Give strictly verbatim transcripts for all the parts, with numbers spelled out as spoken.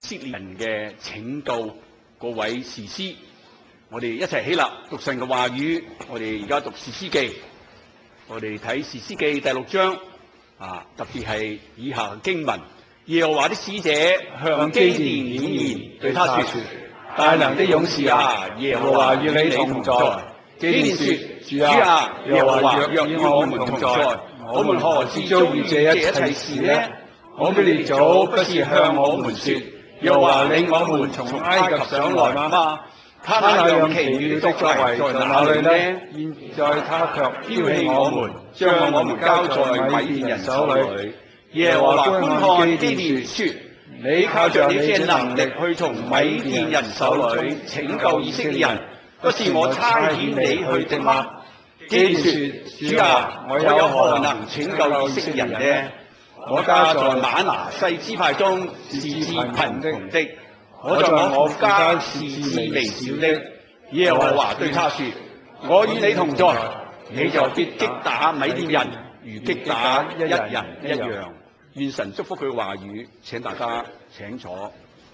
色列人嘅拯救嗰位士師。我哋一齊起立讀神嘅話語。我哋而家讀士師記，我哋睇士師記第六章啊，特別係以下嘅經文。耶和華的使者向基甸顯現，對他說：大能的勇士啊，耶和華與你同在。基甸說：主啊，耶和華若與我們同在，我們何至遭遇這一切事呢？我們列祖不是向我們說，耶和華領我們從埃及上來嗎？他那樣奇妙的作為在哪裏呢？現在他卻丟棄我們，將我們交在米甸人手裏。耶和華觀看基甸說：你靠着你這能力去從米甸人手裏拯救以色列人，不是我差遣你去的嗎？基甸說：主啊，我有何能拯救以色列人呢？我家在瑪拿西支派中是至貧窮的，我在我父家是至微小的。耶和華對他說：我與你同在，你就必擊打米甸人，如擊打一人一樣。願神祝福佢話語，請大家請坐。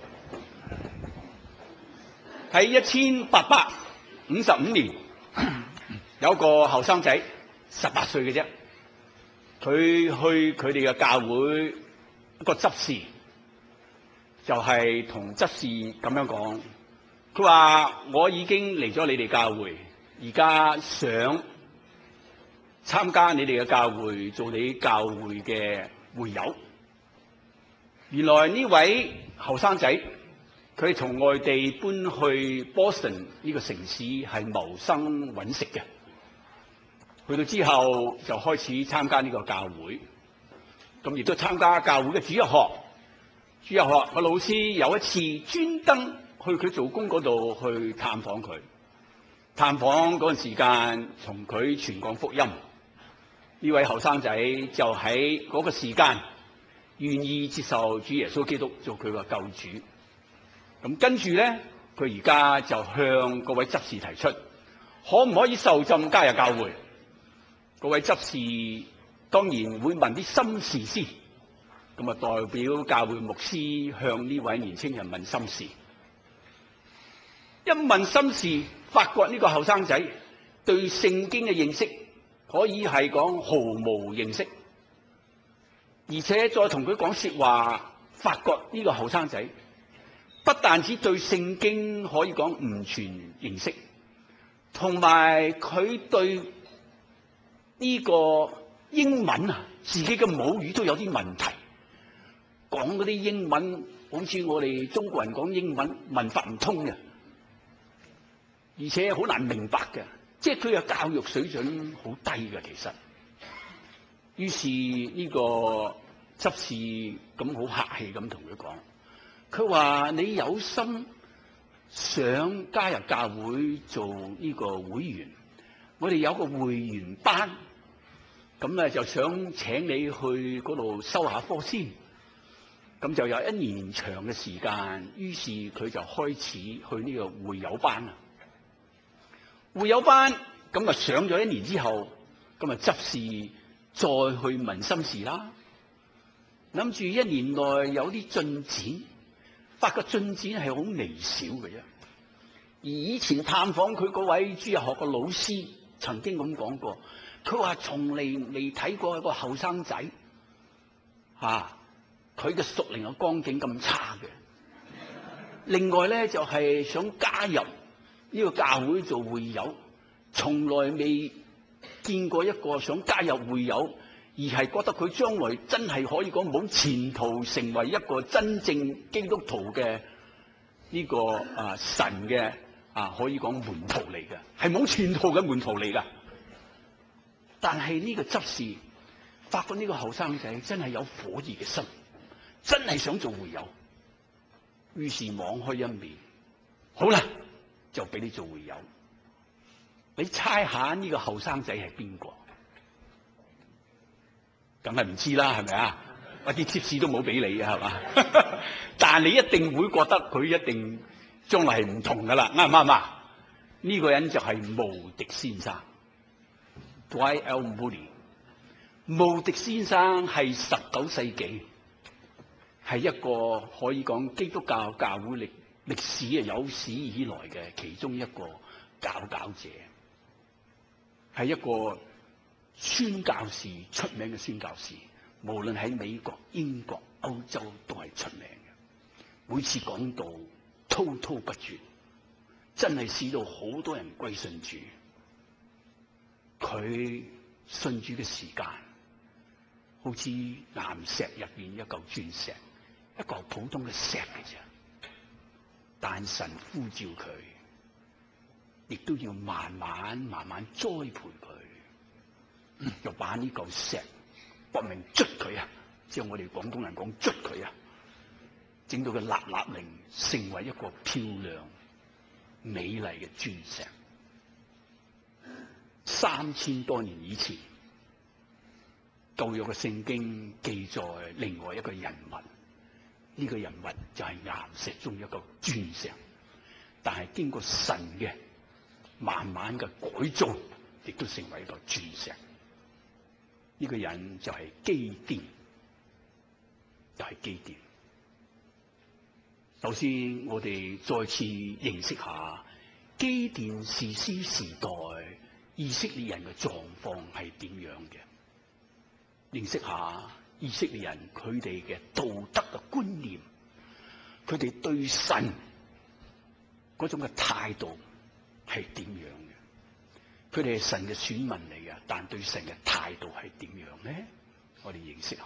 喺一千八百五十五年，有個後生仔，十八歲嘅啫，佢去佢哋嘅教會一個執事，就係同執事咁樣講，佢話我已經嚟咗你哋教會，而家想參加你哋嘅教會，做你教會嘅會友。原來呢位後生仔，佢從外地搬去 Boston 呢個城市係謀生揾食嘅。去到之後就開始參加呢個教會，咁亦都參加教會嘅主日學。主日學個老師有一次專登去佢做工嗰度去探訪佢，探訪嗰陣時間同佢傳講福音。呢位後生仔就喺嗰個時間願意接受主耶穌基督做佢個救主。咁跟住咧，佢而家就向嗰位執事提出，可唔可以受浸加入教會？嗰位執事當然會問啲心事先，咁啊代表教會牧師向呢位年青人問心事。一問心事，發覺呢個後生仔對聖經嘅認識可以係講毫無認識，而且再同佢講說話，發覺呢個後生仔不但止對聖經可以講唔全認識，同埋佢對呢個英文啊，自己嘅母語都有啲問題，講嗰啲英文好似我哋中國人講英文文法唔通嘅，而且好難明白嘅，即係佢嘅教育水準好低嘅其實。於是呢個執事咁好客氣咁同佢講，佢話你有心想加入教會做呢個會員，我哋有個會員班，咁咧就想請你去嗰度修下課先，咁就有一年長嘅時間。於是佢就開始去呢個會友班啦。會友班咁啊上咗一年之後，咁啊執事再去問心事啦，諗住一年內有啲進展，發覺進展係好微小嘅啫。而以前探訪佢嗰位主日學嘅老師曾經咁講過，佢話從嚟未睇過一個後生仔嚇，佢嘅屬靈嘅光景咁差嘅。另外咧就係想加入呢個教會做會友，從來未見過一個想加入會友，而係覺得佢將來真係可以講冇前途，成為一個真正基督徒嘅呢個啊神嘅啊可以講門徒嚟嘅，係冇前途嘅門徒嚟㗎。但係呢個執事發覺呢個後生仔真係有火熱嘅心，真係想做會友，於是網開一面，好啦，就俾你做會友。你猜下呢個後生仔係邊個？梗係唔知啦，係咪啊？我啲貼士都冇俾你啊，係嘛？但係你一定會覺得佢一定將來係唔同噶啦，啱唔啱啊？呢個人就係慕迪先生 ，Dwight L. Moody。慕迪先生係十九世紀係一個可以講基督教教會歷歷史啊有史以來嘅其中一個佼佼者，係一個宣教士，出名嘅宣教士，無論喺美國、英國、歐洲都係出名嘅。每次講道滔滔不絕，真係使到好多人歸信主。佢信主嘅時間，好似岩石入邊一嚿鑽石，一嚿普通嘅石嘅啫。但神呼召佢，亦都要慢慢慢慢栽培佢，又把呢嚿石搏命捽佢啊！即係我哋廣東人講捽佢啊，整到佢立立令，成為一個漂亮美麗嘅鑽石。三千多年以前，舊約嘅聖經記載另外一個人物，呢個人物就係岩石中一個鑽石，但係經過神嘅慢慢嘅改造，亦都成為一個鑽石。呢個人就係基甸，就係基甸。首先，我哋再次認識下基甸士師時代以色列人嘅狀況係點樣嘅，認識下以色列人佢哋嘅道德嘅觀念，佢哋對神嗰種嘅態度係點樣嘅？佢哋係神嘅選民嚟嘅，但對神嘅態度係點樣咧？我哋認識下。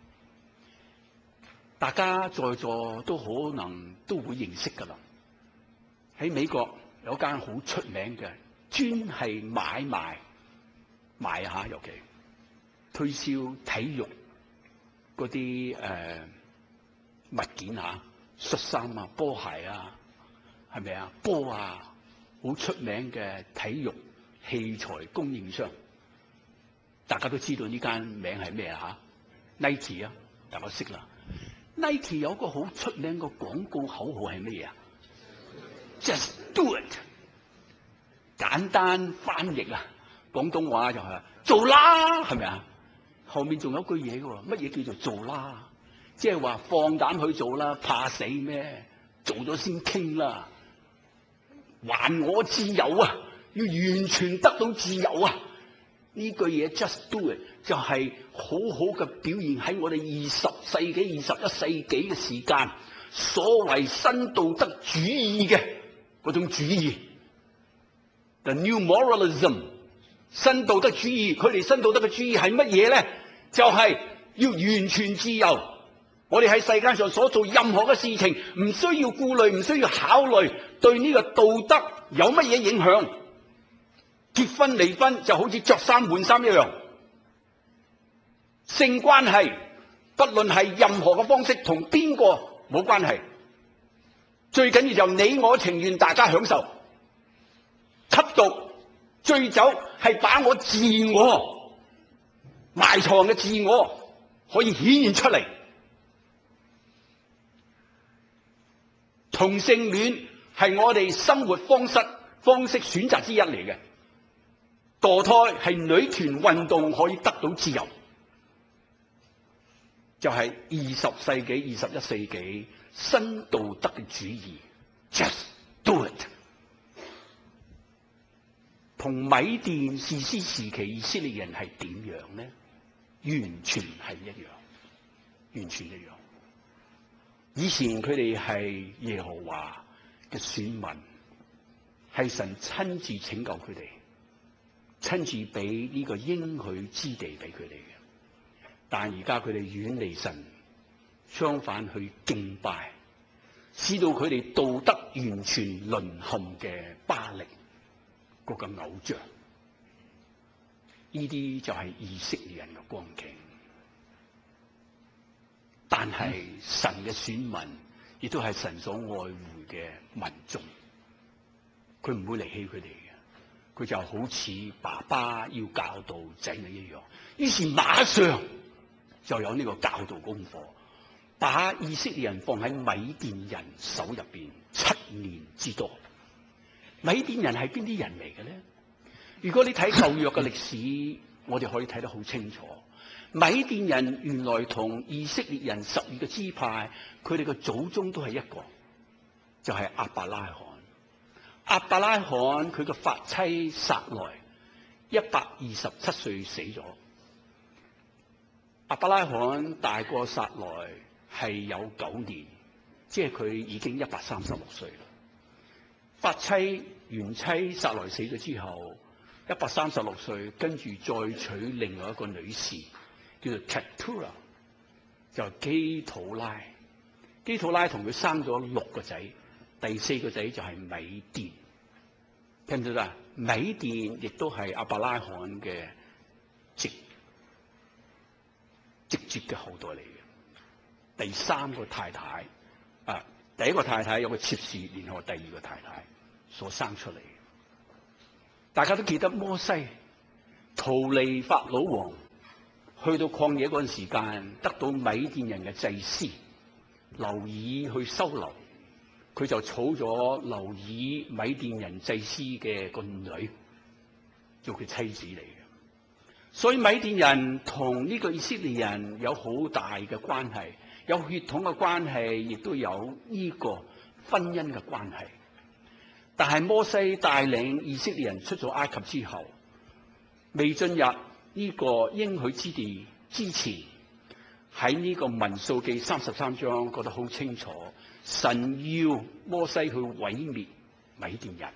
大家在座都可能都會認識噶啦。喺美國有間好出名嘅，專係買賣買下，尤其推銷體育嗰啲誒物件嚇，恤衫啊、波鞋啊，係咪啊？波啊，好出名嘅體育器材供應商，大家都知道呢間名係咩啊？嚇 Nike 啊，大家識啦。Nike 有個好出名嘅廣告口號係咩啊 ？Just do it。簡單翻譯啊，廣東話就係、是、做啦，係咪啊？後面仲有句嘢嘅喎，乜嘢叫做做啦？即係話放膽去做啦，怕死咩？做咗先傾啦。還我自由啊！要完全得到自由啊！呢句嘢 just do it 就係好好嘅表現喺我哋二十世紀、二十一世紀嘅時間，所謂新道德主義嘅嗰種主義。The new moralism， 新道德主義，佢哋新道德嘅主義係乜嘢咧？就係、是、要完全自由。我哋喺世界上所做任何嘅事情，唔需要顧慮，唔需要考慮對呢個道德有乜嘢影響。結婚離婚就好似着衫換衫一樣，性關係不論係任何嘅方式，同邊個冇關係，最緊要就你我情願，大家享受。吸毒醉酒係把我自我埋藏嘅自我可以顯現出嚟。同性戀係我哋生活方式方式選擇之一嚟嘅。墮胎係女權運動可以得到自由，就係、是、二十世紀、二十一世紀新道德嘅主義 ，just do it。同米甸士師時期以色列人係點樣咧？完全係一樣，完全一樣。以前佢哋係耶和華嘅選民，係神親自拯救佢哋。親自俾呢個應許之地俾佢哋嘅，但而家佢哋遠離神，相反去敬拜，使到佢哋道德完全淪陷嘅巴力嗰個偶像。呢啲就係以色列人嘅光景。但係神嘅選民，亦都係神所愛護嘅民眾，佢唔會離棄佢哋。佢就好似爸爸要教導仔女一樣，於是馬上就有呢個教導功課，把以色列人放喺米甸人手入邊七年之多。米甸人係邊啲人嚟嘅咧？如果你睇舊約嘅歷史，我哋可以睇得好清楚。 米甸人原來同以色列人十二個支派，佢哋嘅祖宗都係一個，就係亞伯拉罕。亞伯拉罕佢嘅髮妻撒萊一百二十七歲死咗。亞伯拉罕大過撒萊係有九年，即係佢已經一百三十六歲啦。髮妻原妻撒萊死咗之後，一百三十六歲，跟住再娶另外一個女士，叫做 Keturah， 就基土拉。基土拉同佢生咗六個仔，第四個仔就係米甸。聽唔聽到啊？米甸亦都係亞伯拉罕嘅直直接嘅後代嚟嘅。第三個太太啊，第一個太太有個妾侍，然後第二個太太所生出嚟。大家都記得摩西逃離法老王，去到曠野嗰陣時間，得到米甸人嘅祭司流珥去收留，佢就娶咗流珥米甸人祭司嘅個女做佢妻子嚟嘅。所以米甸人同呢個以色列人有好大嘅關係，有血統嘅關係，亦都有呢個婚姻嘅關係。但係摩西帶領以色列人出咗埃及之後，未進入呢個應許之地之前，喺呢個民數記三十三章覺得好清楚，神要摩西去毀滅米甸人，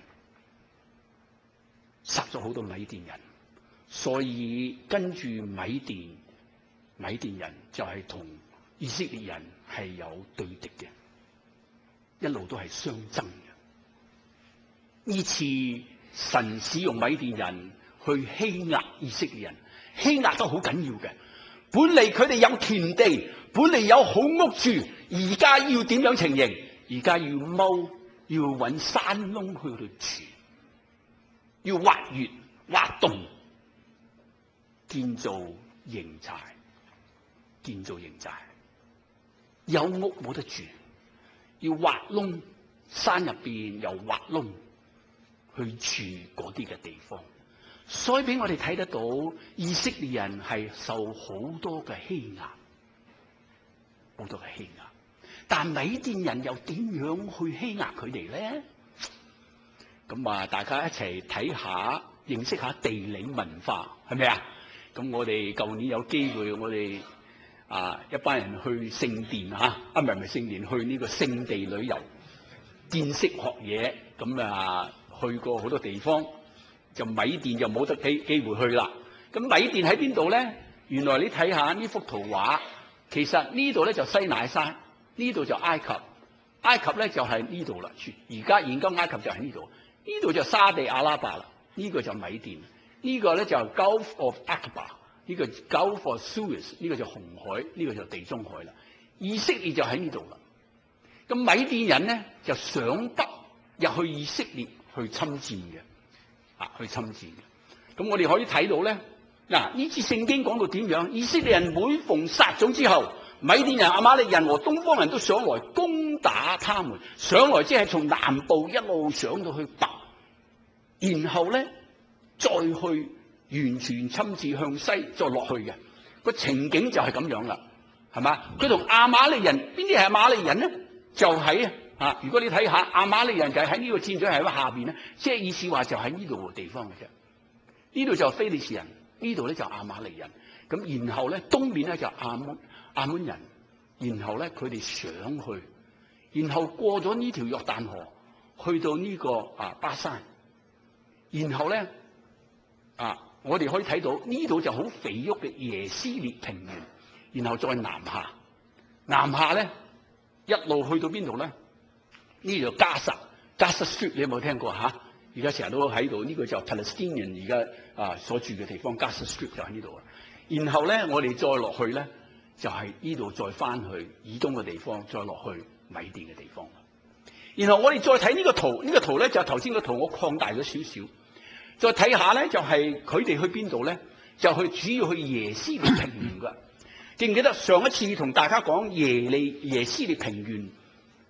殺咗好多米甸人，所以跟住米甸米甸人就係同以色列人係有對敵嘅，一路都係相爭嘅。呢次神使用米甸人去欺壓以色列人，欺壓得好緊要嘅。本嚟佢哋有田地，本嚟有好屋住，而家要點樣情形？而家要踎，要搵山窿去度住，要挖穴挖洞，建造營寨，建造營寨。有屋冇得住，要挖窿，山入邊又挖窿去住嗰啲嘅地方。所以俾我哋睇得到以色列人係受好多嘅欺壓，好多嘅欺壓。但米甸人又點樣去欺壓佢哋咧？咁啊，大家一齊睇下，認識下地理文化，係咪啊？咁我哋舊年有機會，我哋啊一班人去聖殿啊，啊唔係唔係聖殿，去呢個聖地旅遊，見識學嘢，咁啊去過好多地方。就米甸就冇得機機會去啦。咁米甸喺邊度咧？原來你睇下呢幅圖畫，其實呢度咧就西乃山，呢度就埃及，埃及咧就係呢度啦。而家現今埃及就喺呢度，呢度就沙地阿拉伯啦，呢個就米甸，呢個咧就 Gulf of Aqaba， 呢個 Gulf of Suez， 呢個就紅海，呢個就地中海啦。以色列就喺呢度啦。咁米甸人咧就上北入去以色列去侵佔嘅。啊！去侵佔嘅，咁我哋可以睇到咧，嗱呢次聖經講到點樣？以色列人每逢撒種之後，米甸人、亞瑪力人和東方人都上來攻打他們，上來即係從南部一路上到去北，然後咧再去完全侵佔向西再落去嘅個情景就係咁樣啦，係嘛？佢同亞瑪力人邊啲係亞瑪力人咧？就喺啊！如果你睇下亞瑪力人就喺呢個戰場係喺下邊咧，即係意思話就喺呢度嘅地方嘅啫。呢度就非利士人，呢度咧就亞瑪力人。咁然後咧東面咧就亞捫亞捫人，然後咧佢哋上去，然後過咗呢條約旦河，去到呢個啊巴山，然後咧啊我哋可以睇到呢度就好肥沃嘅耶斯列平原，然後再南下，南下咧一路去到邊度咧？呢度加薩，加薩 Strip 你有冇聽過嚇？而家成日都喺度，呢、這個就 Palestinian 而家啊所住嘅地方，加薩 Strip 就喺呢度啊。然後咧，我哋再落去咧，就係呢度再翻去以東嘅地方，再落去米甸嘅地方。然後我哋再睇呢個圖，呢、這個圖咧就係頭先個圖，我擴大咗少少，再睇下咧就係佢哋去邊度咧？就去主要去耶斯列平原㗎。記唔記得上一次同大家講耶利耶斯列平原？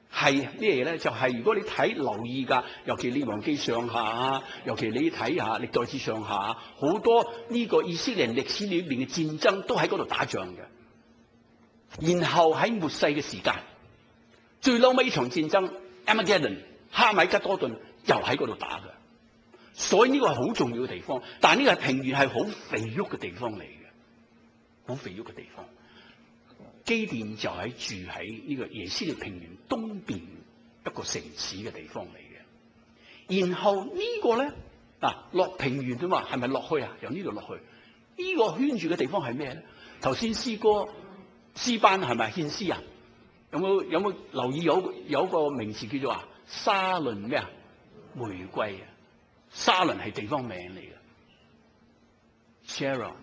係咩嘢咧？就係、是、如果你睇留意㗎，尤其列王記上下啊，尤其你睇下歷代志上下，好多呢個以色列歷史裏邊嘅戰爭都喺嗰度打仗嘅。然後喺末世嘅時間，最嬲尾呢場戰爭 Armageddon 哈米吉多頓又喺嗰度打嘅。所以呢個係好重要嘅地方，但係呢個係平原係好肥沃嘅地方嚟嘅，好肥沃嘅地方。基甸就喺住喺呢個耶斯列平原東邊一個城市嘅地方嚟嘅。然後呢個咧嗱落平原啫嘛，係咪落去啊？由呢度落去，呢、這個圈住嘅地方係咩咧？頭先詩歌詩班係咪獻詩啊？有冇有冇留意有有個名詞叫做啊沙崙咩啊玫瑰啊？沙崙係地方名嚟嘅 ，Sharon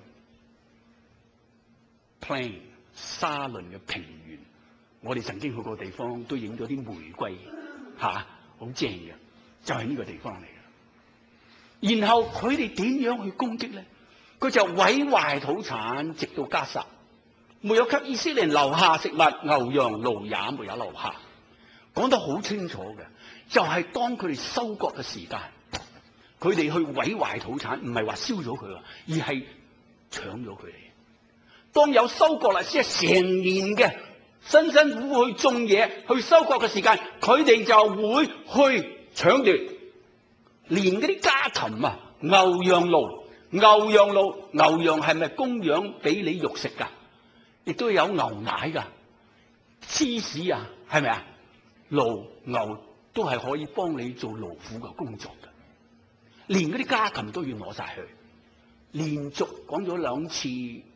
Plain。沙崙嘅平原，我哋曾經去過地方，都影咗啲玫瑰，吓、啊，好正嘅，就係、是、呢個地方嚟嘅。然後佢哋點樣去攻擊咧？佢就毀壞土產，直到迦薩，沒有給以色列人留下食物，牛羊驢也沒有留下。講得好清楚嘅，就係、是、當佢哋收割嘅時間，佢哋去毀壞土產，唔係話燒咗佢，而係搶咗佢哋。當有收割啦，先係成年嘅辛辛苦苦去種嘢去收割嘅時間，佢哋就會去搶奪，連嗰啲家禽啊、牛羊驢、牛羊驢、牛羊係咪供養俾你肉食㗎？亦都有牛奶㗎，芝士啊，係咪啊？驢牛都係可以幫你做勞苦嘅工作㗎，連嗰啲家禽都要攞晒去，連續講咗兩次。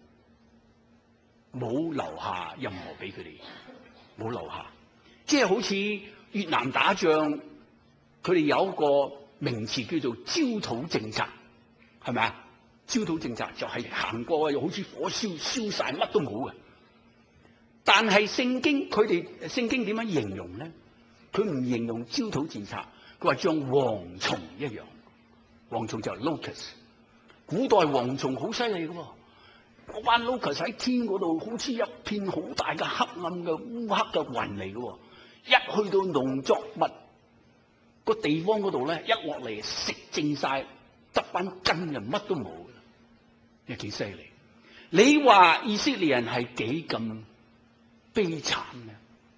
冇留下任何俾佢哋，冇留下，即係好似越南打仗，佢哋有一個名詞叫做焦土政策，係咪啊？焦土政策就係行過又好似火燒燒晒，乜都冇嘅。但係聖經佢哋聖經點樣形容咧？佢唔形容焦土政策，佢話像蝗蟲一樣，蝗蟲就係 locust。古代蝗蟲好犀利嘅喎。嗰班 locust 喺天嗰度，好似一片好大嘅黑暗嘅烏黑嘅雲嚟嘅，一去到農作物個地方嗰度咧，一落嚟食淨晒，得班根就乜都冇嘅，又幾犀利。你話以色列人係幾咁悲慘嘅？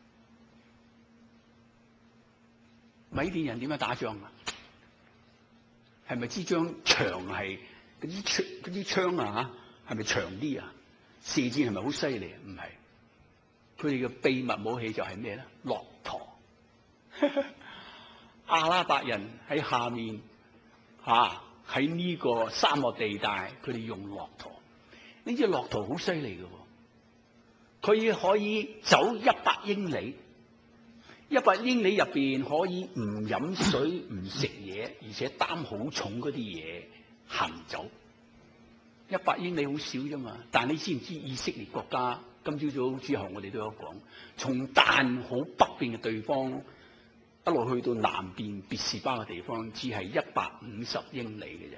米甸人點樣打仗啊？係咪支張長係嗰啲槍嗰啲槍啊？係咪長啲啊？射箭係咪好犀利啊？唔係，佢哋嘅秘密武器就係咩咧？駱駝。阿拉伯人喺下面嚇喺呢個沙漠地帶，佢哋用駱駝。呢隻駱駝好犀利嘅喎，佢可以走一百英里，一百英里入邊可以唔飲水、唔食嘢，而且擔好重嗰啲嘢行走。一百英里好少啫嘛，但你知唔知以色列國家今朝早之後我哋都有講，從但好北邊嘅地方一路去到南邊別是巴嘅地方，只係一百五十英里嘅啫。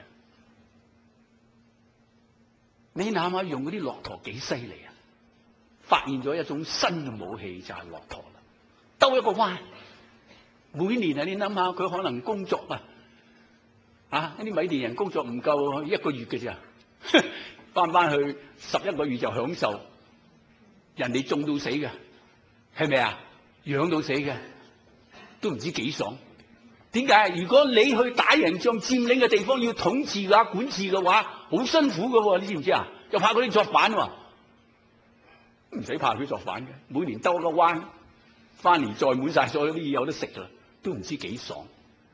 你諗下用嗰啲駱駝幾犀利啊！發現咗一種新嘅武器就係駱駝啦，兜一個彎，每年啊你諗下佢可能工作啊，啊啲米甸人工作唔夠一個月嘅咋。翻翻去十一個月就享受，人哋種到死嘅，係咪啊？養到死嘅，都唔知幾爽。點解？如果你去打贏仗、佔領嘅地方要統治嘅話、管治嘅話，好辛苦嘅，你知唔知啊？又怕佢哋作反喎，唔使怕佢作反嘅。每年兜個彎，翻嚟再滿晒所有啲嘢有得食啦，都唔知幾爽。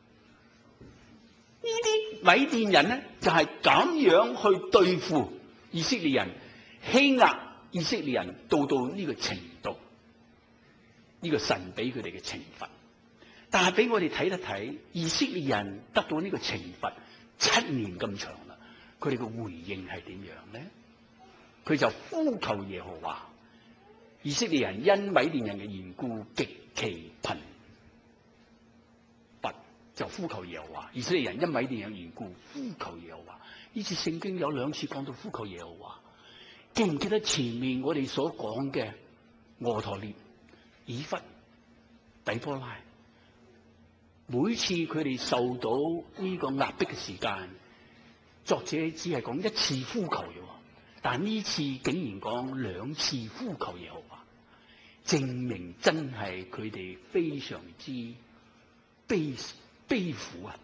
呢啲米甸人咧就係、是、咁樣去對付以色列人，欺壓以色列人到到呢個程度，呢、這個神俾佢哋嘅懲罰。但係俾我哋睇一睇，以色列人得到呢個懲罰七年咁長啦，佢哋嘅回應係點樣咧？佢就呼求耶和華。以色列人因米甸人嘅緣故極其貧乏，就呼求耶和華。以色列人因米甸人嘅緣故呼求耶和華。呢次聖經有兩次講到呼求耶和華，記唔記得前面我哋所講嘅俄陀聶、以弗、 底波拉。每次佢哋受到呢個壓迫嘅時間，作者只係講一次呼求啫，但呢次竟然講兩次呼求耶和華，證明真係佢哋非常之悲悲苦啊！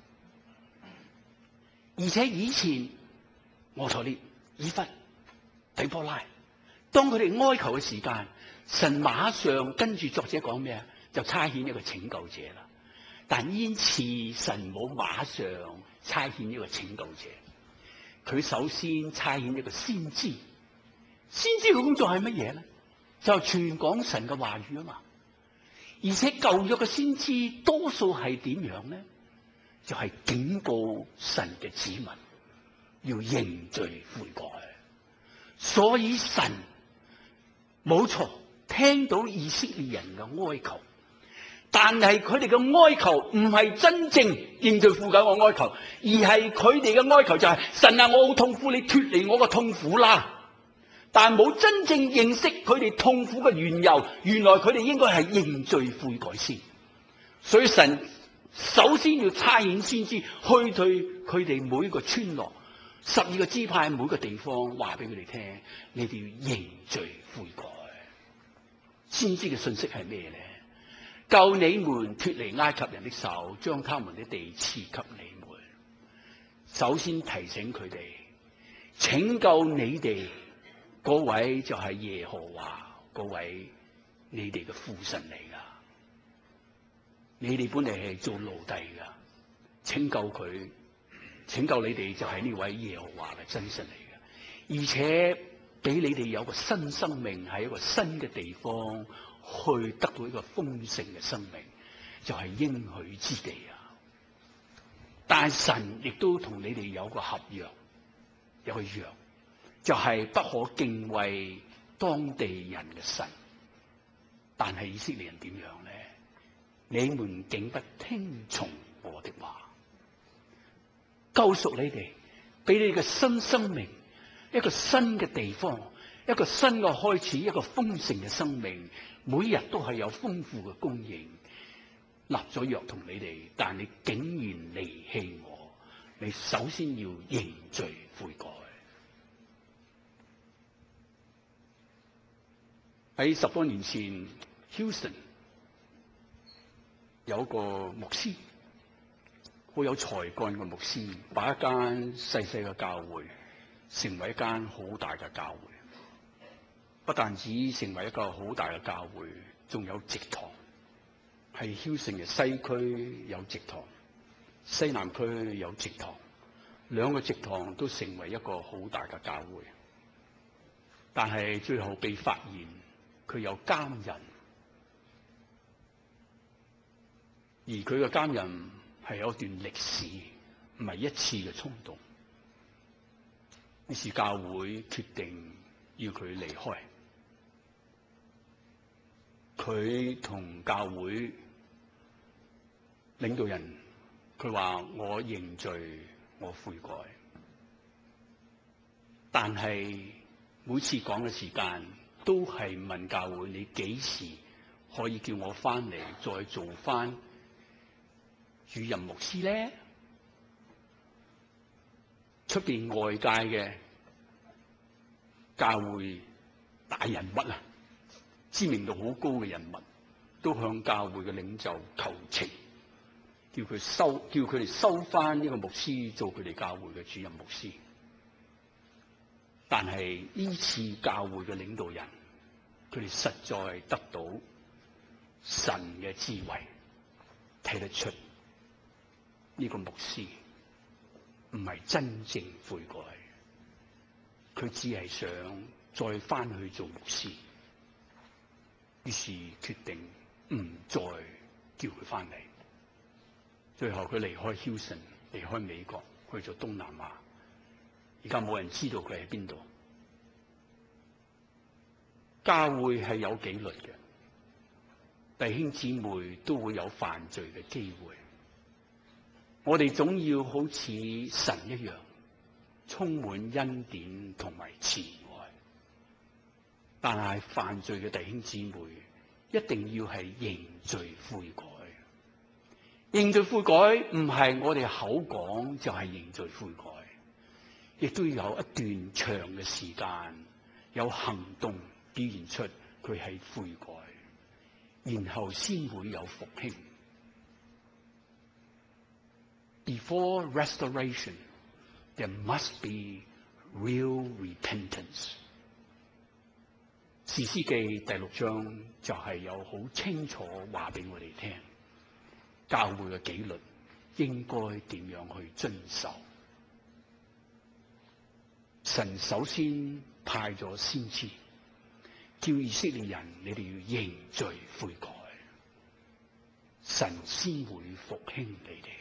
而且以前俄陀聶、以弗、底波拉，當佢哋哀求嘅時間，神馬上跟住作者講咩啊？就差遣一個拯救者啦。但呢次神冇馬上差遣一個拯救者，佢首先差遣一個先知。先知嘅工作係乜嘢咧？就係傳講神嘅話語啊嘛。而且舊約嘅先知多數係點樣咧？就係警告神嘅子民要認罪悔改。所以神冇錯聽到以色列人嘅哀求，但係佢哋嘅哀求唔係真正認罪悔改嘅哀求，而係佢哋嘅哀求就係、是、神啊，我好痛苦，你脫離我個痛苦啦。但係冇真正認識佢哋痛苦嘅緣由，原來佢哋應該係認罪悔改先。所以神首先要差遣先知去對佢哋每個村落、十二個支派每個地方話俾佢哋聽，你哋要認罪悔改。先知嘅信息係咩咧？救你們脫離埃及人的手，將他們的地賜給你們。首先提醒佢哋，拯救你哋嗰位就係耶和華，嗰位你哋嘅父神嚟噶。你哋本嚟係做奴隸噶，拯救佢，拯救你哋就係呢位耶和華嘅真神嚟嘅，而且俾你哋有個新生命，喺一個新嘅地方去得到一個豐盛嘅生命，就係應許之地啊！但神亦都同你哋有個合約，有個約，就係不可敬畏當地人嘅神。但係以色列人點樣咧？你們竟不聽從我的話，救贖你哋，俾你嘅新生命，一個新嘅地方，一個新嘅開始，一個豐盛嘅生命，每日都係有豐富嘅供應。立咗約同你哋，但你竟然離棄我，你首先要認罪悔改。喺十多年前 Houston 有個牧師，好有才幹嘅牧師，把一間細細嘅教會成為一間好大嘅教會。不但止成為一個好大嘅教會，仲有植堂。係 Houston 嘅西區有植堂，西南區有植堂，兩個植堂都成為一個好大嘅教會。但係最後被發現佢有奸人。而佢嘅奸人係有一段歷史，唔係一次嘅衝動。於是教會決定要佢離開。佢同教會領導人，佢話我認罪，我悔改。但係每次講嘅時間，都係問教會：你幾時可以叫我翻嚟再做翻主任牧師咧？出邊外界嘅教會大人物啊，知名度好高嘅人物，都向教會嘅領袖求情，叫佢收，叫佢哋收翻呢個牧師做佢哋教會嘅主任牧師。但係呢次教會嘅領導人，佢哋實在得到神嘅智慧，睇得出呢個牧師唔係真正悔改，佢只係想再翻去做牧師，於是決定唔再叫佢翻嚟。最後佢離開 Houston， 離開美國，去咗東南亞。而家冇人知道佢喺邊度。教會係有紀律嘅，弟兄姊妹都會有犯罪嘅機會。我哋總要好似神一樣，充滿恩典同埋慈愛。但係犯罪嘅弟兄姊妹一定要係認罪悔改。認罪悔改唔係我哋口講就係認罪悔改，亦都要有一段長嘅時間，有行動表現出佢係悔改，然後先會有復興。Before restoration, there must be real repentance。士師記第六章就係有好清楚話俾我哋聽，教會嘅紀律應該點樣去遵守。神首先派咗先知，叫以色列人你哋要認罪悔改，神先會復興你哋。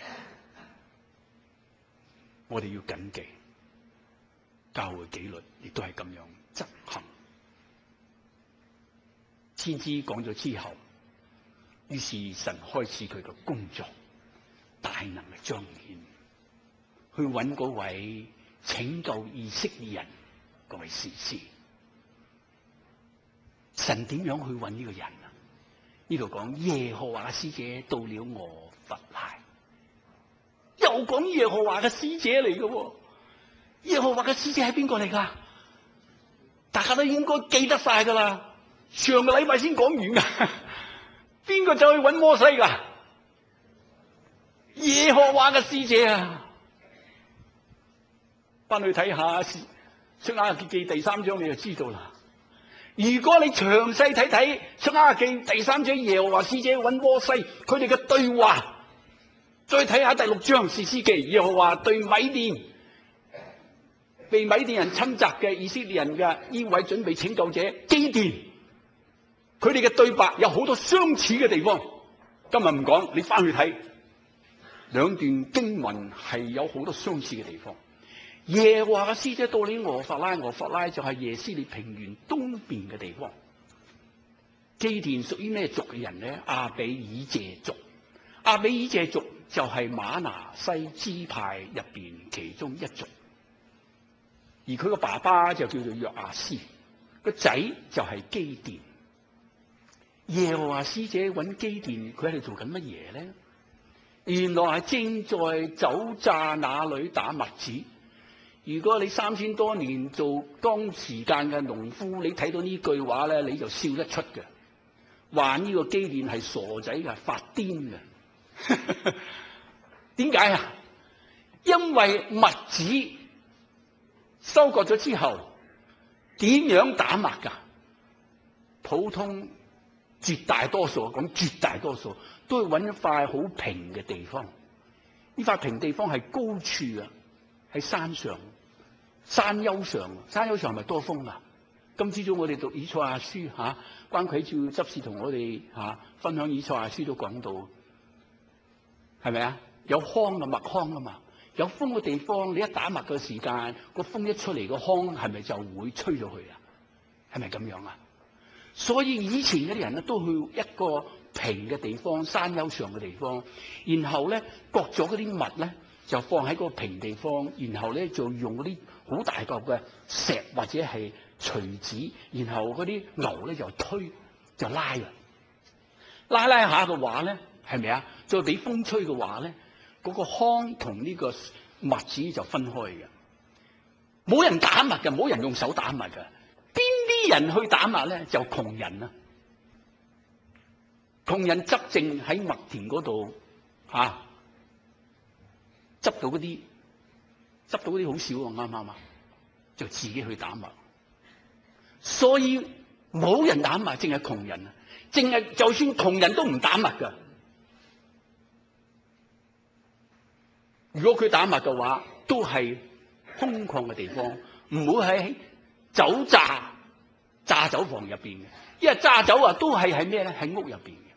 我哋要謹記，教會紀律亦都係咁樣執行。先知講咗之後，於是神開始佢嘅工作，大能嘅彰顯，去揾嗰位拯救以色列人嗰位士師。神點樣去揾呢個人啊？呢度講耶和華嘅使者到了俄弗拉，又講耶和華嘅使者嚟嘅。耶和華嘅使者係邊個嚟噶？大家都應該記得晒噶啦。上個禮拜先講完噶，邊個走去揾摩西噶？耶和華嘅使者啊！翻去睇下出埃及記第三章，你就知道啦。如果你詳細睇睇出埃及記第三章耶和華使者揾摩西佢哋嘅對話，再睇下第六章士師記耶和華對米甸被米甸人侵襲嘅以色列人嘅呢位準備拯救者基甸，佢哋嘅對白有好多相似嘅地方。今日唔講，你翻去睇兩段經文係有好多相似嘅地方。耶和華嘅使者到了俄弗拉，俄弗拉就係耶斯列平原東邊嘅地方。基甸屬於咩族嘅人呢？亞比以謝族。亞比以謝族就係瑪拿西支派入邊其中一族，而佢個爸爸就叫做約亞斯，個仔就係基甸。耶和華使者揾基甸，佢喺度做緊乜嘢咧？原來係正在酒榨那裏打麥子。如果你三千多年做當時間嘅農夫，你睇到呢句話咧，你就笑得出嘅。話呢個基甸係傻仔嘅，發癲嘅。點解啊？因為麥子收割咗之後，點樣打麥噶？普通絕大多數講絕大多數都係揾一塊好平嘅地方。呢塊平地方係高處啊，喺山上、山丘上。山丘上係咪多風啊？今朝早我哋讀以賽亞書嚇、啊，關佢照執事同我哋嚇、啊、分享以賽亞書都講到，係咪啊？有糠嘅麥糠啊嘛，有風嘅地方，你一打麥嘅時間，個風一出嚟，個糠係咪就會吹咗去啊？係咪咁樣啊？所以以前嗰啲人咧都去一個平嘅地方，山丘上嘅地方，然後咧割咗嗰啲麥咧就放喺個平地方，然後咧就用嗰啲好大嚿嘅石或者係錘子，然後嗰啲牛咧就推就拉啊，拉拉下嘅話咧，係咪啊？再俾風吹嘅話咧，嗰、那個糠同呢個麥子就分開嘅。冇人打麥嘅，冇人用手打麥嘅。邊啲人去打麥咧？就窮人啊！窮人執正喺麥田嗰度嚇，執到嗰啲，執到嗰啲好少喎，啱唔啱啊？就自己去打麥。所以冇人打麥，淨係窮人啊！淨係就算窮人都唔打麥㗎。如果佢打麥嘅話，都係空曠嘅地方，唔會喺酒榨榨酒房入邊嘅，因為榨酒啊都係喺咩咧？喺屋入邊嘅。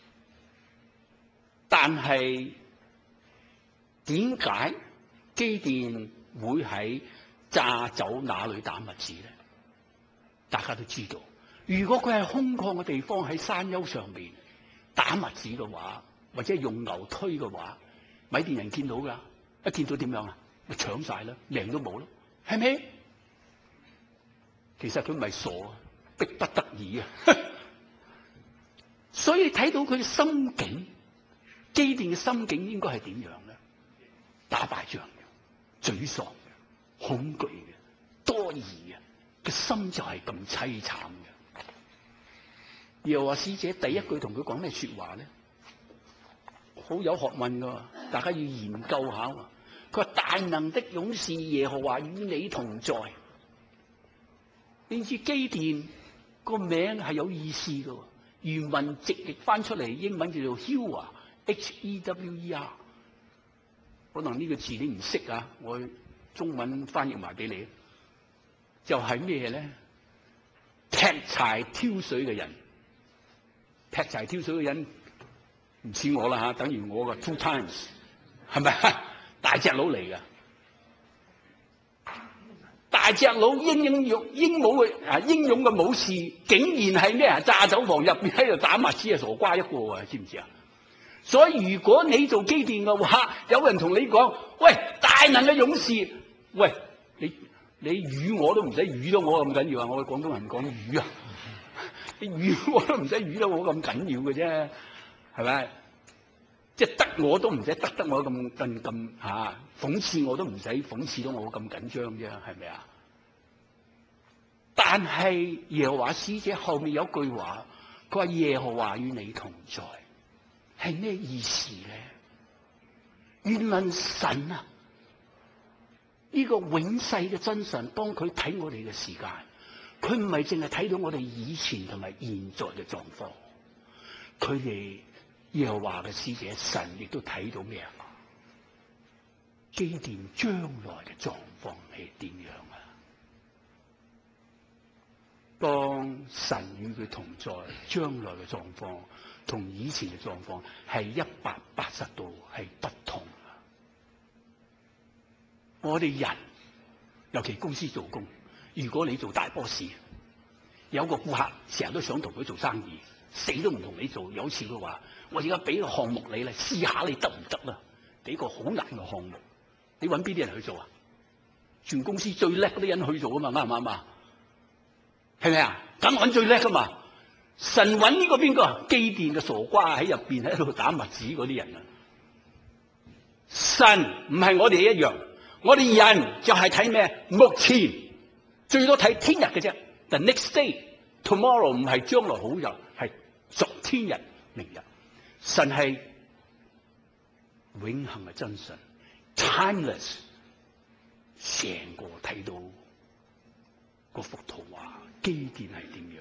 但係點解基甸會喺榨酒那裏打麥子咧？大家都知道，如果佢係空曠嘅地方喺山丘上邊打麥子嘅話，或者用牛推嘅話，米甸人見到噶，一見到點樣啊？咪搶晒啦，命都冇咯，係咪？其實佢唔係傻啊，逼不得已啊。 所以睇到佢嘅心境，基甸嘅心境應該係點樣咧？打敗仗嘅、沮喪嘅、恐懼嘅、多疑嘅，個心就係咁凄慘嘅。耶和華使者第一句同佢講咩說話咧？好有學問噶，大家要研究下。佢話：大能的勇士耶和華與你同在。你知基甸個名係有意思噶，原文直譯翻出嚟，英文叫做 Hewer，H E W E R。可能呢個字你唔識啊，我中文翻譯埋俾你。就係咩咧？劈柴挑水嘅人，劈柴挑水嘅人唔似我啦吓，等於我嘅 two times， 係咪啊？大隻佬嚟噶。大隻佬英英勇英武嘅啊，英勇嘅武士，竟然係咩啊？炸酒房入邊喺度打麥子啊，傻瓜一個啊，知唔知啊？所以如果你做基甸嘅話，有人同你講：喂，大能嘅勇士，喂，你你魚我都唔使魚到我咁緊要啊！我哋廣東人講魚啊，你魚我都唔使魚到我咁緊要嘅啫，係咪？即係得我都唔使得得我咁咁咁嚇，諷刺我都唔使諷刺到我咁緊張啫，係咪啊？但係耶和華使者後面有句話，佢話耶和華與你同在，係咩意思咧？原來神啊，呢個永世嘅真神，當佢睇我哋嘅時間，佢唔係淨係睇到我哋以前同埋現在嘅狀況，佢哋。耶和華嘅使者神亦都睇到咩啊？基甸將來嘅狀況係點樣啊？當神與佢同在，將來嘅狀況同以前嘅狀況係一百八十度係不同啊！我哋人，尤其公司做工，如果你做大 boss， 有個顧客成日都想同佢做生意，死都唔同你做。有次佢話：我而家俾個項目你啦，試下你得唔得啦？俾個好難嘅項目，你揾邊啲人去做啊？全公司最叻嗰啲人去做啊嘛，啱唔啱啊？係咪啊？梗揾最叻噶嘛！神揾呢個邊個？基甸嘅傻瓜喺入邊喺度打麥子嗰啲人啊！神唔係我哋一樣，我哋人就係睇咩？目前最多睇聽日嘅啫。The next day, tomorrow 唔係將來好日，係昨天日、明日。神係永恆嘅真神 ，timeless， 成個睇到嗰幅圖畫，基甸係點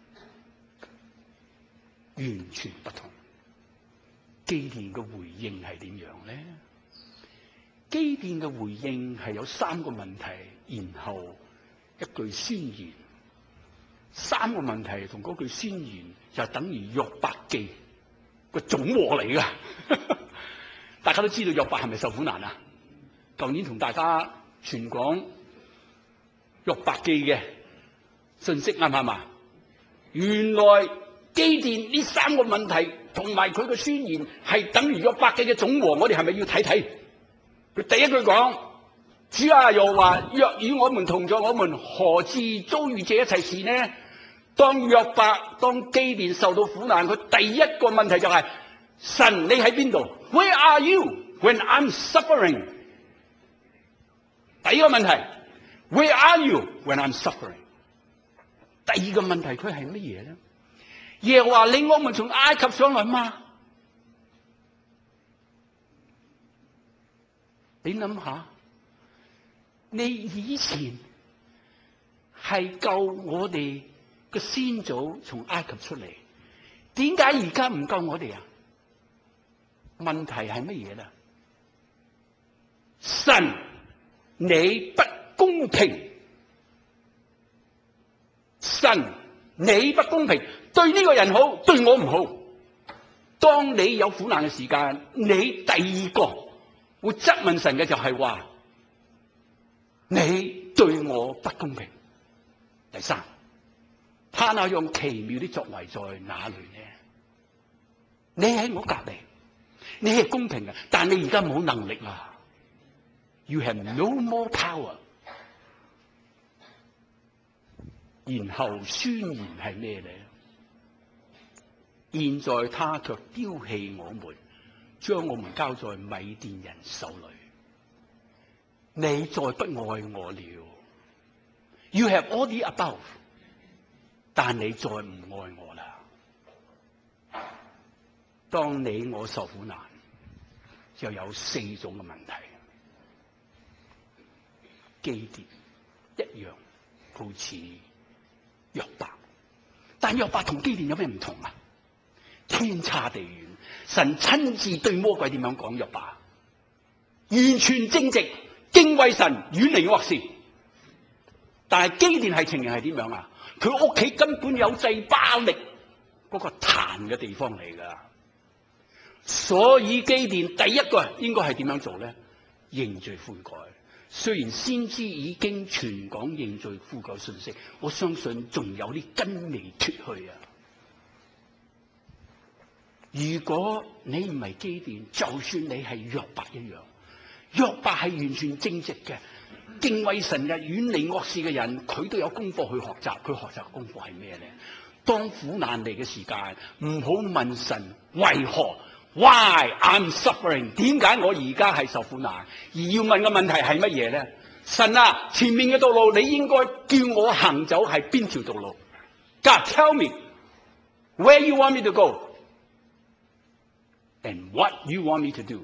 樣，完全不同。基甸嘅回應係點樣咧？基甸嘅回應係有三個問題，然後一句宣言。三個問題同嗰句宣言就等於約伯記個總和嚟噶。大家都知道約伯係咪受苦難啊？舊年同大家傳講約伯記嘅信息啱唔啱啊？原來基甸呢三個問題同埋佢嘅宣言係等於約伯記嘅總和，我哋係咪要睇睇？佢第一句講：主啊，耶和華若與我們同在，我們何至遭遇這一切事呢？當約伯當基甸受到苦難，佢第一個問題就係、是：神你喺邊度 ？Where are you when I'm suffering？ 第一個問題 ：Where are you when I'm suffering？ 第二個問題佢係乜嘢咧？耶和華領我們從埃及上來嗎？你諗下，你以前係救我哋個先祖從埃及出嚟，點解而家唔救我哋啊？問題係乜嘢咧？神，你不公平！神，你不公平，對呢個人好，對我唔好。當你有苦難嘅時間，你第二個會質問神嘅就係話，你對我不公平。第三，他那樣奇妙的作為在哪裏呢？你喺我隔籬，你係公平嘅，但你而家冇能力啦。You have no more power。然後宣言係咩咧？ 現在他卻丟棄我們，將我們交在米甸人手裏。你再不愛我了。You have all the above， 但你再唔愛我啦。當你我受苦難，就有四種嘅問題。基甸一樣，好似約伯，但約伯同基甸有咩唔同啊？天差地遠。神親自對魔鬼點樣講約伯？完全正直，敬畏神，遠離惡事。但係基甸係情形係點樣啊？佢屋企根本有祭巴力嗰個壇嘅地方嚟噶，所以基甸第一個應該係點樣做咧？認罪悔改。雖然先知已經傳講認罪悔改信息，我相信仲有啲根未脫去啊！如果你唔係基甸，就算你係約伯一樣，約伯係完全正直嘅，敬畏神嘅，遠離惡事嘅人，佢都有功課去學習。佢學習嘅功課係咩咧？當苦難嚟嘅時間，唔好問神為何 ，Why I'm suffering？ 點解我而家係受苦難？而要問嘅問題係乜嘢咧？神啊，前面嘅道路你應該叫我行走係邊條道路 ？God tell me where you want me to go and what you want me to do。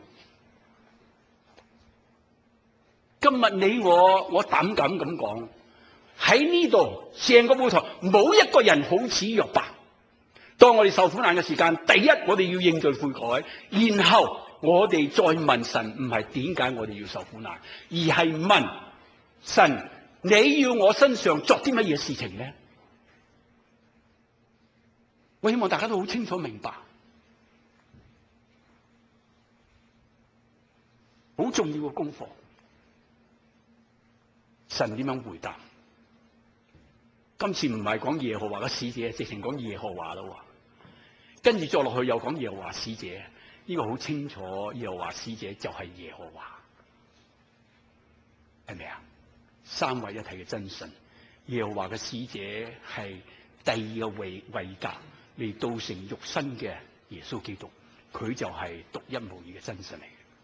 今日你我我膽敢咁講，喺呢度成個舞台冇一個人好似約伯。當我哋受苦難嘅時間，第一我哋要認罪悔改，然後我哋再問神，唔係點解我哋要受苦難，而係問神，你要我身上作啲乜嘢事情咧？我希望大家都好清楚明白，好重要嘅功課。神點樣回答？今次唔係講耶和華嘅使者，直情講耶和華啦。跟住再落去又講耶和華使者，呢個好清楚，耶和華使者就係耶和華，係咪啊？三位一體嘅真神，耶和華嘅使者係第二個位位格嚟到成肉身嘅耶穌基督，佢就係獨一無二嘅真神嚟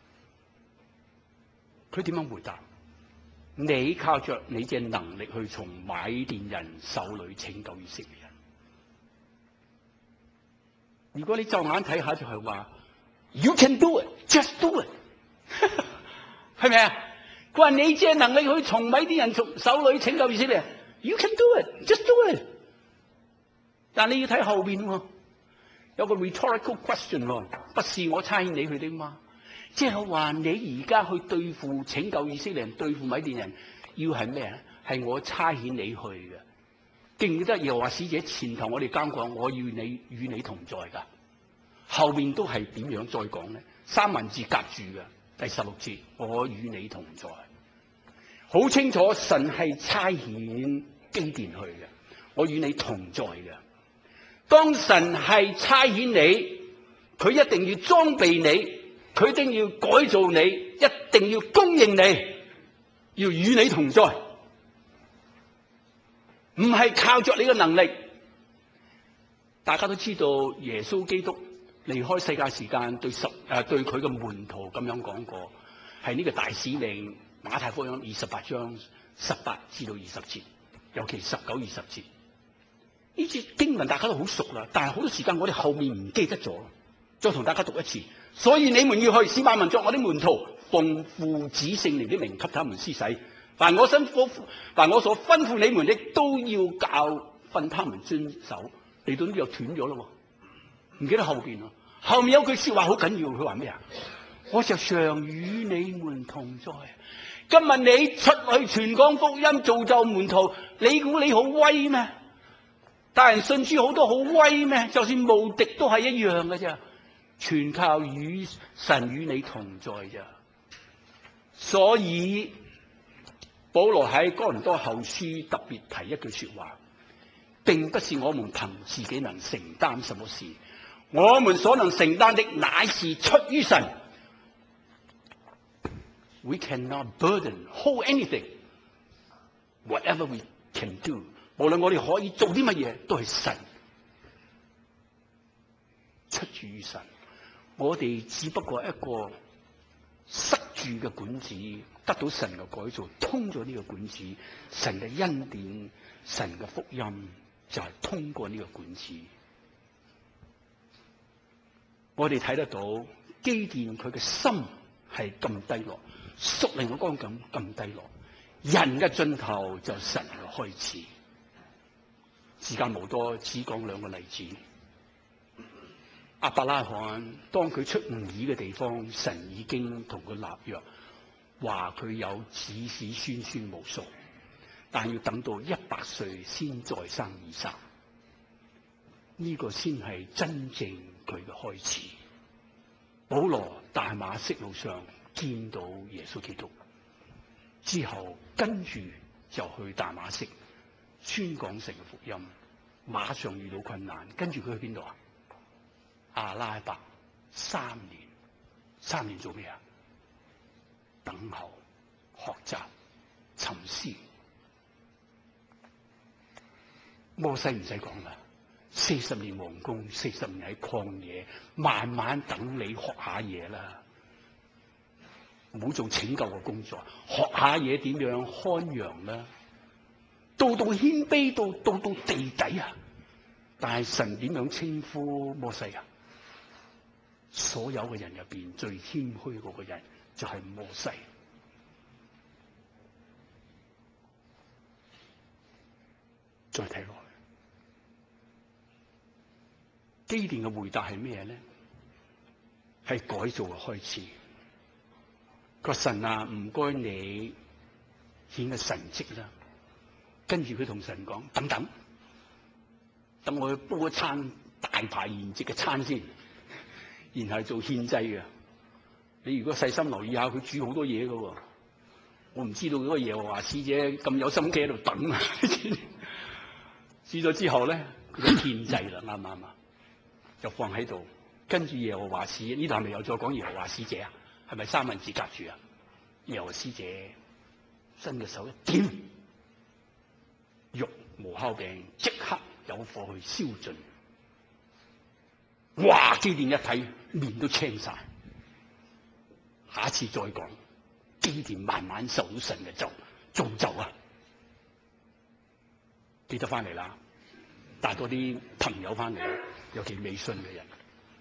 嘅。佢點樣回答？你靠着你嘅能力去從米甸人手裏拯救以色列人。如果你驟眼睇下就係話 ，You can do it, just do it， 係咪啊？佢話你嘅能力去從米甸人從手裏拯救以色列人 ，You can do it, just do it。但你要睇後邊喎，有個 rhetorical question 喎，不是我差遣你去的嗎？即係話你而家去對付拯救以色列人、對付米甸人，要係咩啊？係我差遣你去嘅。記唔記得耶和華使者前頭我哋啱講，我與你與你同在㗎。後面都係點樣再講咧？三文字夾住嘅第十六節，我與你同在，好清楚神係差遣基甸去嘅，我與你同在嘅。當神係差遣你，佢一定要裝備你。佢一定要改造你，一定要供應你，要與你同在，唔係靠着你嘅能力。大家都知道耶穌基督離開世界時間對十誒對佢嘅門徒咁樣講過，係呢個大使命馬太福音二十八章十八至到二十節，尤其十九二十節。呢節經文大家都好熟啦，但係好多時間我哋後面唔記得咗，再同大家讀一次。所以你們要去，使萬民作我的門徒，奉父子聖靈的名給他們施洗。凡我吩咐，凡我所吩咐你們的，都要教訓他們遵守。嚟到呢度又斷咗咯，唔記得後邊咯。後面有句說話好緊要，佢話咩啊？我就常與你們同在。今日你出去傳講福音，造就門徒，你估你好威咩？大人信主好多好威咩？就算無敵都係一樣嘅啫。全靠與神與你同在啫，所以保羅喺哥林多後書特別提一句說話，並不是我們憑自己能承擔什麼事，我們所能承擔的乃是出於神。We cannot burden, hold anything. Whatever we can do， 無論我哋可以做啲乜嘢，都係神出自於神。我哋只不過一個塞住嘅管子，得到神嘅改造，通咗呢個管子，神嘅恩典、神嘅福音就係通過呢個管子。我哋睇得到基甸佢嘅心係咁低落，屬靈嘅光景咁低落，人嘅盡頭就神嘅開始。時間無多，只講兩個例子。亞伯拉罕當佢出吾爾嘅地方，神已經同佢立約，話佢有子子孫孫無數，但要等到一百歲先再生以撒。呢、這個先係真正佢嘅開始。保羅大馬色路上見到耶穌基督之後，跟住就去大馬色宣講神嘅福音，馬上遇到困難，跟住佢去邊度啊？阿拉伯三年，三年做咩啊？等候、學習、沉思。摩西唔使講啦，四十年皇宮，四十年喺曠野，慢慢等你學下嘢啦。唔好做拯救嘅工作，學下嘢點樣看羊啦。到到謙卑到到到地底啊！但係神點樣稱呼摩西啊？所有嘅人入邊最謙虛嗰個人就係摩西。再睇落去，基甸嘅回答係咩咧？係改造嘅開始。個神啊，唔該你顯個神蹟啦。跟住佢同神講：等等，等我去煲一餐大排筵席嘅餐先。然後做獻祭嘅，你如果細心留意下，佢煮好多嘢㗎喎。我唔知道嗰個耶和華使者咁有心機喺度等啊！煮咗之後咧，佢就獻祭啦，啱唔啱啊？就放喺度，跟住耶和華使呢度係咪又再講耶和華使者啊？係咪三文治夾住啊？耶和華使者伸嘅手一點，肉無酵餅即刻有火去燒盡。哇！基甸一睇面都青晒，下一次再講，基甸慢慢受到神嘅就造就啊！記得翻嚟啦，帶多啲朋友翻嚟，尤其未信嘅人，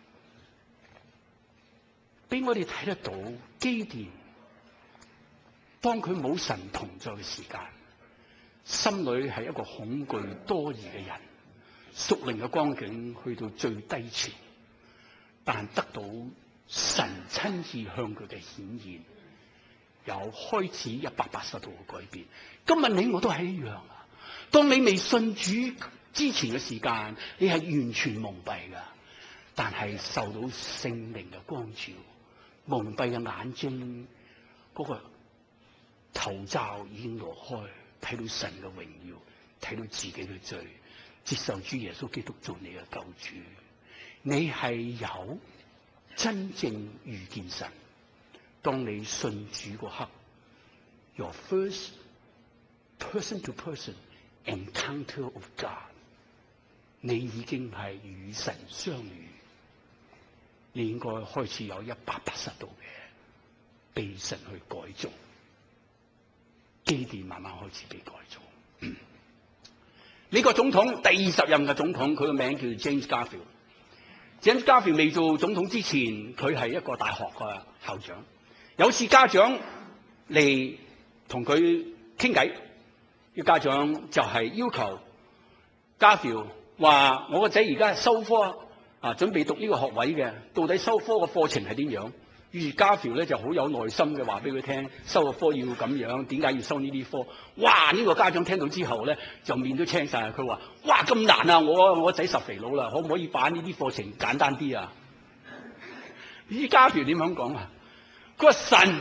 俾我哋睇得到基甸，當佢冇神同在嘅時間，心裏係一個恐懼多疑嘅人，屬靈嘅光景去到最低潮。但得到神親自向佢嘅顯現，有開始一百八十度嘅改變。今日你我都係一樣啊！當你未信主之前嘅時間，你係完全蒙蔽噶，但係受到聖靈嘅光照，蒙蔽嘅眼睛嗰個頭罩已經落開，睇到神嘅榮耀，睇到自己嘅罪，接受主耶穌基督做你嘅救主。你係有真正遇見神。當你信主嗰刻 ，your first person to person encounter of God， 你已經係與神相遇。你應該開始有一百八十度嘅被神去改造。基甸慢慢開始被改造。呢、這個總統第二十任嘅總統，佢個名叫 James Garfield。James Garfield 未做總統之前，佢係一個大學嘅校長。有次家長嚟同佢傾偈，啲家長就係要求 Garfield 話：我個仔而家收科啊，準備讀呢個學位嘅，到底收科嘅課程係點樣？於是 Garfield 咧就好有耐心嘅話俾佢聽，收個科要咁樣，點解要收呢啲科？哇！呢、這個家長聽到之後咧，就面都青晒。佢話：哇，咁難啊！我我仔十肥佬啦，可唔可以把呢啲課程簡單啲啊？呢 Garfield 點樣講啊？佢話神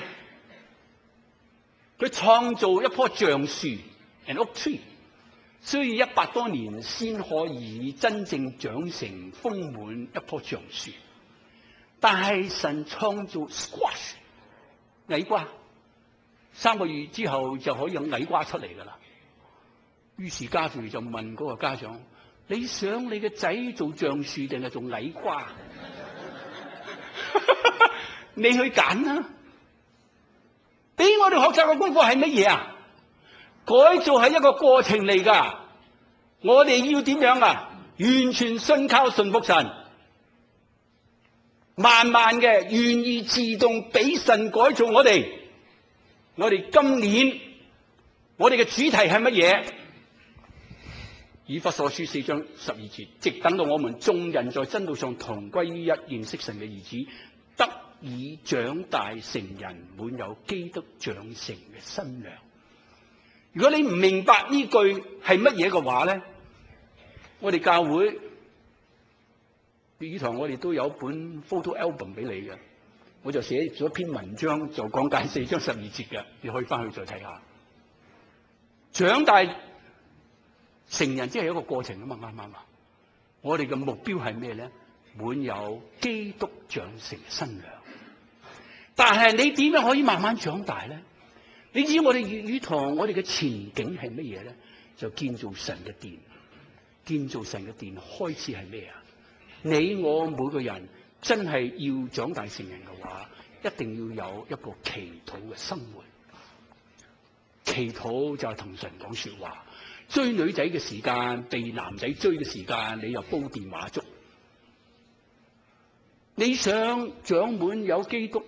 佢創造一棵橡樹 an oak tree， 需要一百多年先可以真正長成豐滿一棵橡樹。但係神創造 squash 矮瓜，三個月之後就可以有矮瓜出嚟噶啦。於是家父就問嗰個家長： 你想你嘅仔做橡樹定係做矮瓜？你去揀啦。俾我哋學習嘅功課係乜嘢啊？改造係一個過程嚟㗎。我哋要點樣啊？完全信靠順服神，慢慢嘅願意自動俾神改造我哋。我哋今年我哋嘅主題係乜嘢？以弗所書四章十二節，直等到我們眾人在真道上同歸於一，認識神嘅兒子，得以長大成人，滿有基督長成嘅身量。如果你唔明白呢句係乜嘢嘅話咧，我哋教會粵語堂我哋都有本 photo album 俾你嘅，我就寫咗一篇文章就講解四章十二節嘅，你可以翻去再睇下。長大成人即係一個過程啊嘛，啱唔啱啊？我哋嘅目標係咩咧？滿有基督長成身量。但係你點樣可以慢慢長大咧？你知我哋粵語堂我哋嘅前景係乜嘢咧？就建造神嘅殿。建造神嘅殿開始係咩啊？你我每個人真係要長大成人嘅話，一定要有一個祈禱嘅生活。祈禱就係同神講說話。追女仔嘅時間，被男仔追嘅時間，你又煲電話粥。你想長滿有基督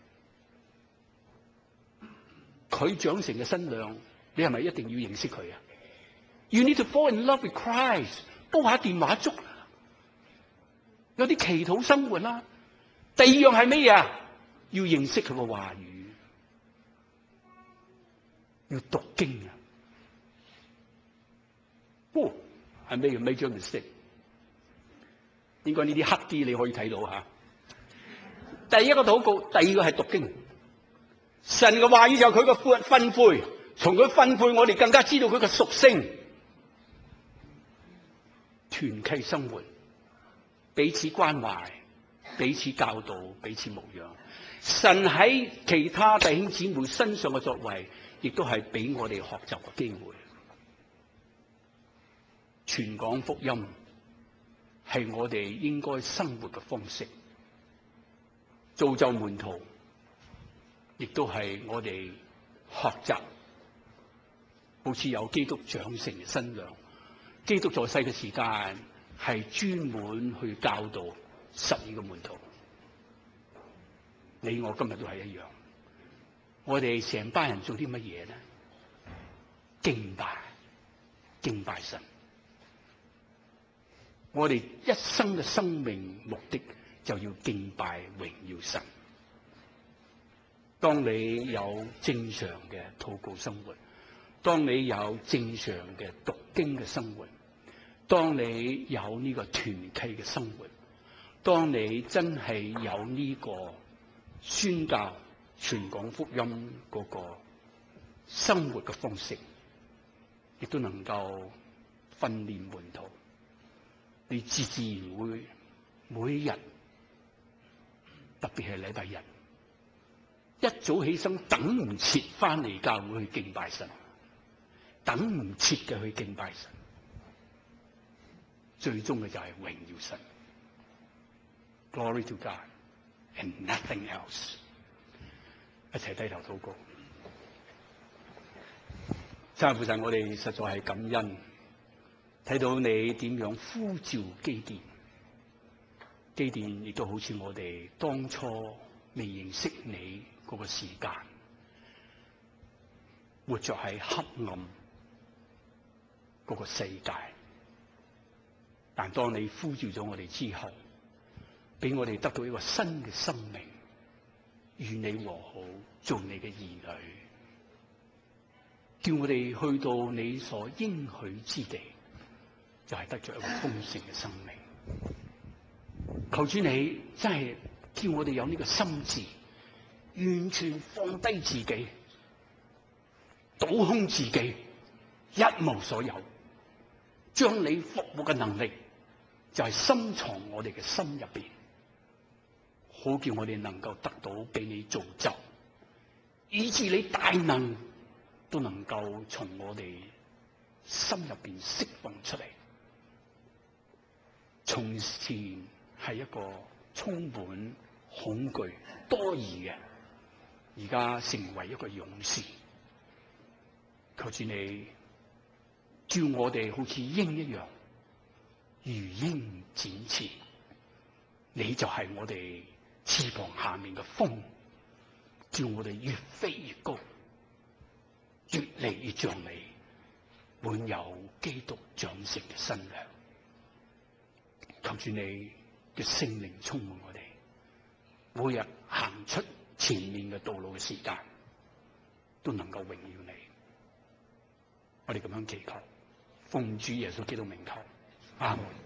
佢長成嘅身量，你係咪一定要認識佢啊？ You need to fall in love with Christ。煲下電話粥，有啲祈禱生活啦。第二樣係咩嘢？要認識佢嘅話語，要讀經啊。哦，係咩？major mistake。應該呢啲黑啲你可以睇到吓。第一個禱告，第二個係讀經。神嘅話語就係佢嘅吩咐，從佢吩咐我哋更加知道佢嘅屬性。團契生活，彼此關懷，彼此教導，彼此牧養。神喺其他弟兄姊妹身上嘅作為，亦都係俾我哋學習嘅機會。傳講福音係我哋應該生活嘅方式，造就門徒，亦都係我哋學習，好似有基督長成嘅身量。基督在世嘅時間係專門去教導十二個門徒，你我今日都係一樣。我哋成班人做啲乜嘢咧？敬拜，敬拜神。我哋一生嘅生命目的就要敬拜榮耀神。當你有正常嘅禱告生活，當你有正常嘅讀經嘅生活，當你有呢個團契嘅生活，當你真係有呢個宣教傳講福音嗰個生活嘅方式，亦都能夠訓練門徒，你自自然會每日，特別係禮拜日，一早起身等唔切翻嚟教會去敬拜神，等唔切嘅去敬拜神，最終嘅就係榮耀神。Glory to God and nothing else。一齊低頭禱告。真係父神，我哋實在係感恩，睇到你點樣呼召基甸，基甸亦都好似我哋當初未認識你嗰個時間，活着喺黑暗嗰個世界。但當你呼召咗我哋之後，俾我哋得到一個新嘅生命，與你和好，做你嘅兒女，叫我哋去到你所應許之地，就係、是、得咗一個豐盛嘅生命。求主你真係叫我哋有呢個心志，完全放低自己，倒空自己，一無所有，將你復活嘅能力就係深藏我哋嘅心入邊，好叫我哋能夠得到俾你造就，以致你大能都能夠從我哋心入邊釋放出嚟， 從前係一個充滿恐懼多疑嘅，而家成為一個勇士。求主你叫我哋好似鷹一樣，如鷹展翅。你就係我哋翅膀下面嘅風，叫我哋越飛越高，越嚟越像你，滿有基督長成嘅身量。求主你嘅聖靈充滿我哋，每日行出前面嘅道路嘅時間，都能夠榮耀你。我哋咁樣祈求，奉主耶穌基督名求，阿門。